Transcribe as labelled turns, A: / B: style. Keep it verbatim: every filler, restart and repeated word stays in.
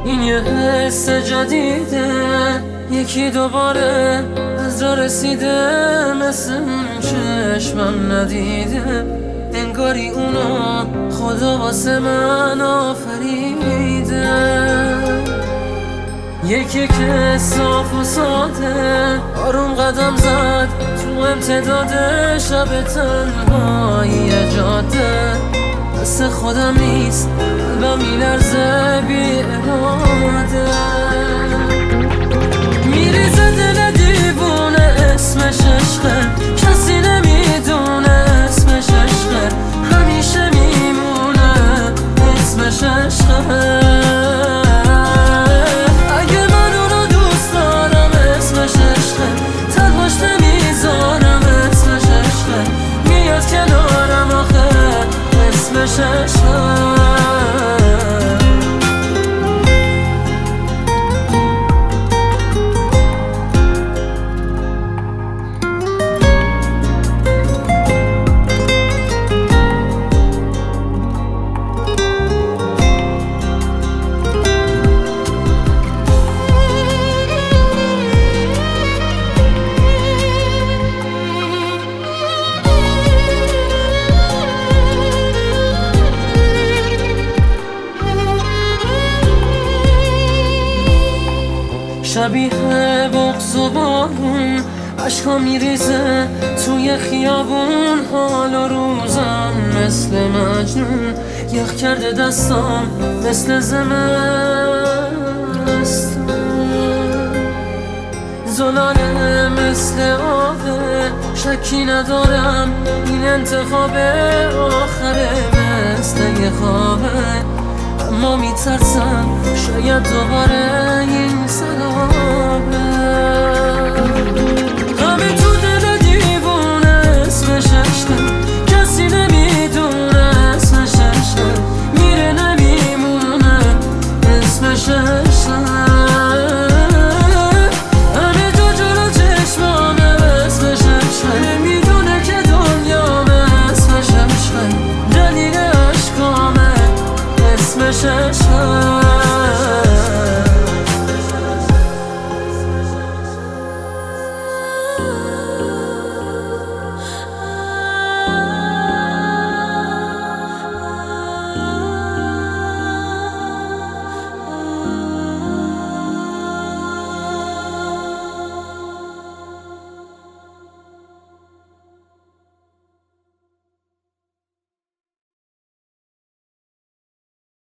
A: این یه حس جدیده، یکی دوباره از را رسیده، مثل اون چشمم ندیده، انگاری اونو خدا واسه من آفریده. یکی که صاف و ساده آروم قدم زد تو امتداد شب تنهایی جاده، مثل خودم نیست قلبم میلرزه بی اراده. میریزه دل دیوونه اسمش عشقه، کسی نمیدونه اسمش عشقه، همیشه میمونه اسمش عشقه. اگه من اونو دوست دارم اسمش عشقه، تنهاش نمیذارم اسمش عشقه، میاد کنارم آخه اسمش عشقه. شبیه بغض و بارون عشقا میریزه توی خیابون، حال و روزم مثل مجنون، یخ کرده دستام مثل زمستون، زلاله مثل آبه، شکی ندارم این انتخاب آخره، مثل یه خوابه، اما میترسم شاید دوباره این سرابه. همه تو دل دیوونه اسمش عشقه، کسی نمیدونه اسمش عشقه، میره نمیمونه اسمش عشقه.